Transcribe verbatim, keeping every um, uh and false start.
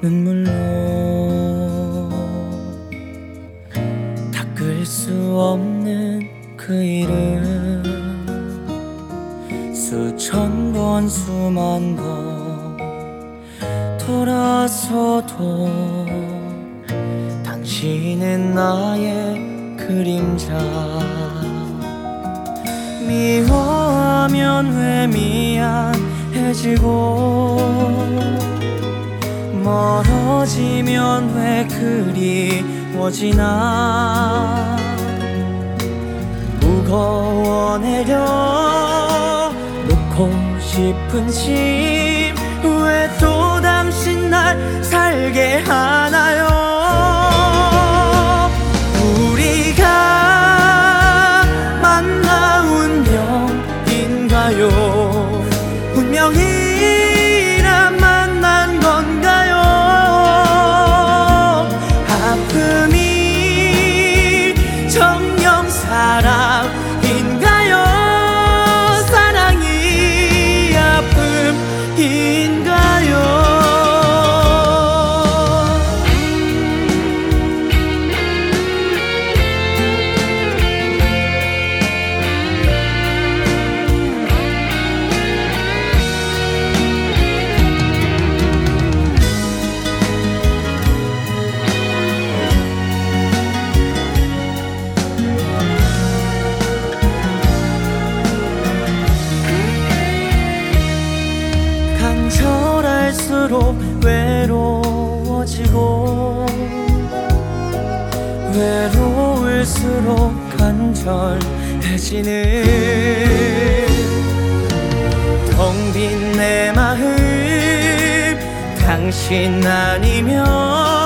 눈물로 닦을 수 없는 그 이름, 수천 번 수만 번 돌아서도 당신은 나의 그림자. 미워하면 왜 미안해지고 멀어지면 왜 그리워지나. 무거워 내려놓고 싶은 짐 왜 또 당신 날 살게 하나요. 우리가 만나 운명인가요. 운명이라 만난 건가요. 아픔이 정녕 사랑인가요. 사랑이 아픔인가요. 갈수록 외로워지고 외로울수록 간절해지는 텅 빈 내 마음 당신 아니면